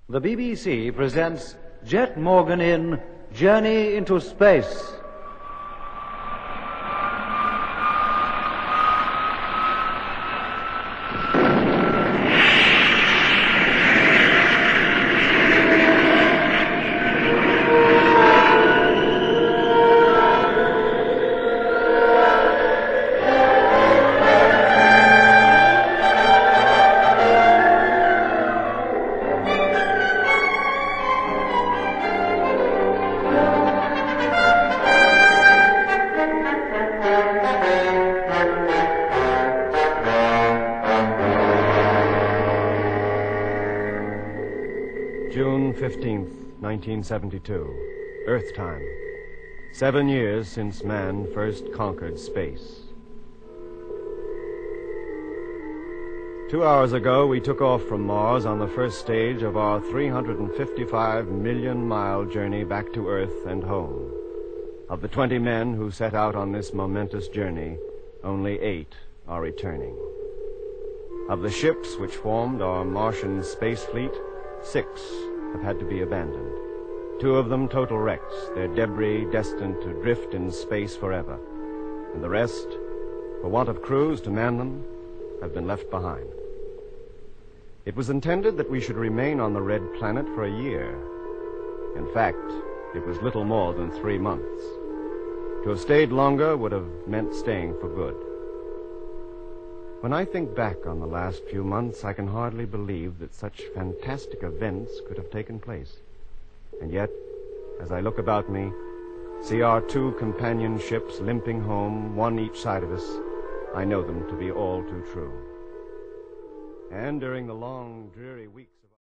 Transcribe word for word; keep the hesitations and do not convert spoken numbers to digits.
The B B C presents Jet Morgan in Journey into Space. June fifteenth, nineteen seventy-two, Earth time. Seven years since man first conquered space. Two hours ago, we took off from Mars on the first stage of our three hundred fifty-five million mile journey back to Earth and home. Of the twenty men who set out on this momentous journey, only eight are returning. Of the ships which formed our Martian space fleet, six have had to be abandoned. Two of them total wrecks, their debris destined to drift in space forever. And the rest, for want of crews to man them, have been left behind. It was intended that we should remain on the Red Planet for a year. In fact, it was little more than three months. To have stayed longer would have meant staying for good. When I think back on the last few months, I can hardly believe that such fantastic events could have taken place. And yet, as I look about me, see our two companion ships limping home, one each side of us, I know them to be all too true. And during the long, dreary weeks of